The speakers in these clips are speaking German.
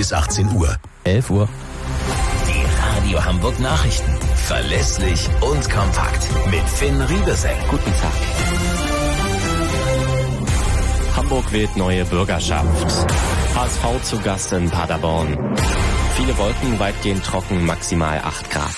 bis 18 Uhr. 11 Uhr. Die Radio Hamburg Nachrichten. Verlässlich und kompakt. Mit Finn Riebesell. Guten Tag. Hamburg wählt neue Bürgerschaft. HSV zu Gast in Paderborn. Viele Wolken, weitgehend trocken, maximal 8 Grad.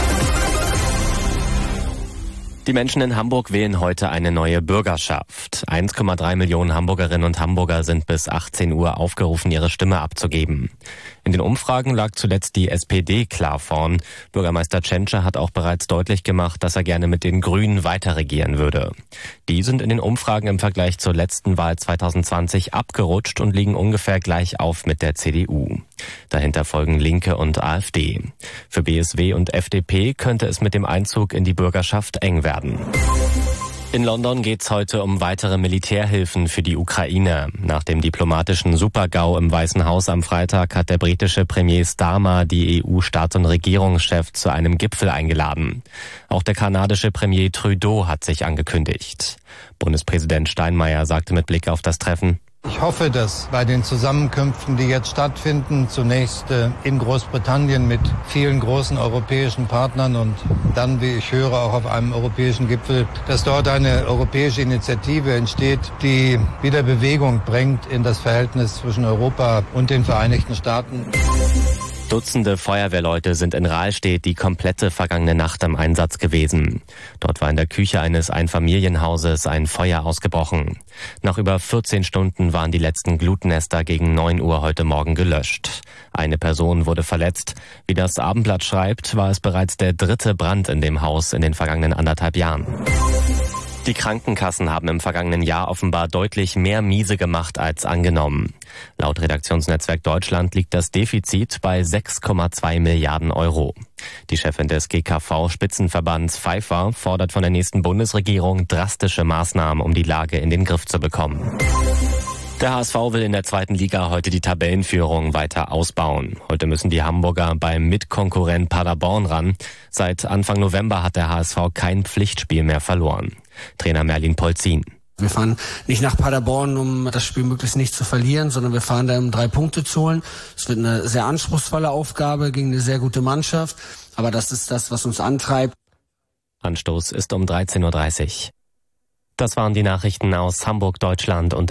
Die Menschen in Hamburg wählen heute eine neue Bürgerschaft. 1,3 Millionen Hamburgerinnen und Hamburger sind bis 18 Uhr aufgerufen, ihre Stimme abzugeben. In den Umfragen lag zuletzt die SPD klar vorn. Bürgermeister Tschentscher hat auch bereits deutlich gemacht, dass er gerne mit den Grünen weiter regieren würde. Die sind in den Umfragen im Vergleich zur letzten Wahl 2020 abgerutscht und liegen ungefähr gleich auf mit der CDU. Dahinter folgen Linke und AfD. Für BSW und FDP könnte es mit dem Einzug in die Bürgerschaft eng werden. In London geht's heute um weitere Militärhilfen für die Ukraine. Nach dem diplomatischen Super-GAU im Weißen Haus am Freitag hat der britische Premier Starmer die EU-Staats- und Regierungschefs zu einem Gipfel eingeladen. Auch der kanadische Premier Trudeau hat sich angekündigt. Bundespräsident Steinmeier sagte mit Blick auf das Treffen: Ich hoffe, dass bei den Zusammenkünften, die jetzt stattfinden, zunächst in Großbritannien mit vielen großen europäischen Partnern und dann, wie ich höre, auch auf einem europäischen Gipfel, dass dort eine europäische Initiative entsteht, die wieder Bewegung bringt in das Verhältnis zwischen Europa und den Vereinigten Staaten. Dutzende Feuerwehrleute sind in Rahlstedt die komplette vergangene Nacht im Einsatz gewesen. Dort war in der Küche eines Einfamilienhauses ein Feuer ausgebrochen. Nach über 14 Stunden waren die letzten Glutnester gegen 9 Uhr heute Morgen gelöscht. Eine Person wurde verletzt. Wie das Abendblatt schreibt, war es bereits der 3. Brand in dem Haus in den vergangenen 1,5 Jahren. Die Krankenkassen haben im vergangenen Jahr offenbar deutlich mehr Miese gemacht als angenommen. Laut Redaktionsnetzwerk Deutschland liegt das Defizit bei 6,2 Milliarden Euro. Die Chefin des GKV-Spitzenverbands Pfeiffer fordert von der nächsten Bundesregierung drastische Maßnahmen, um die Lage in den Griff zu bekommen. Der HSV will in der 2. Liga heute die Tabellenführung weiter ausbauen. Heute müssen die Hamburger beim Mitkonkurrent Paderborn ran. Seit Anfang November hat der HSV kein Pflichtspiel mehr verloren. Trainer Merlin Polzin: Wir fahren nicht nach Paderborn, um das Spiel möglichst nicht zu verlieren, sondern wir fahren da, um 3 Punkte zu holen. Es wird eine sehr anspruchsvolle Aufgabe gegen eine sehr gute Mannschaft. Aber das ist das, was uns antreibt. Anstoß ist um 13:30 Uhr. Das waren die Nachrichten aus Hamburg, Deutschland und